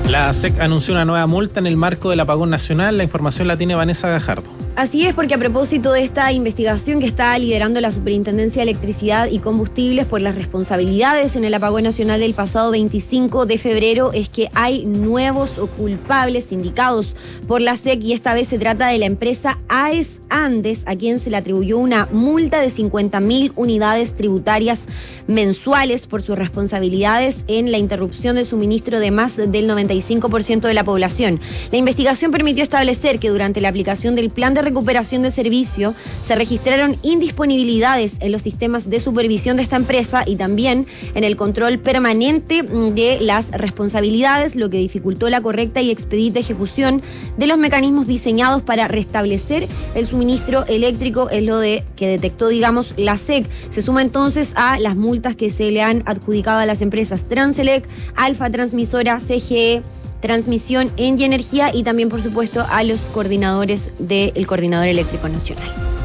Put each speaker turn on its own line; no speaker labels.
La SEC anunció una nueva multa en el marco del apagón nacional. La información la tiene Vanessa Gajardo.
Así es, porque a propósito de esta investigación que está liderando la Superintendencia de Electricidad y Combustibles por las responsabilidades en el apagón nacional del pasado 25 de febrero, es que hay nuevos culpables indicados por la SEC y esta vez se trata de la empresa AES Andes, a quien se le atribuyó una multa de 50.000 unidades tributarias mensuales por sus responsabilidades en la interrupción de suministro de más del 95% de la población. La investigación permitió establecer que durante la aplicación del plan de recuperación de servicio se registraron indisponibilidades en los sistemas de supervisión de esta empresa y también en el control permanente de las responsabilidades, lo que dificultó la correcta y expedita ejecución de los mecanismos diseñados para restablecer el suministro eléctrico, es lo que detectó, la SEC. Se suma entonces a las multas que se le han adjudicado a las empresas Transelec, Alfa Transmisora, CGE, Transmisión, Engie Energía y también, por supuesto, a los coordinadores del Coordinador Eléctrico Nacional.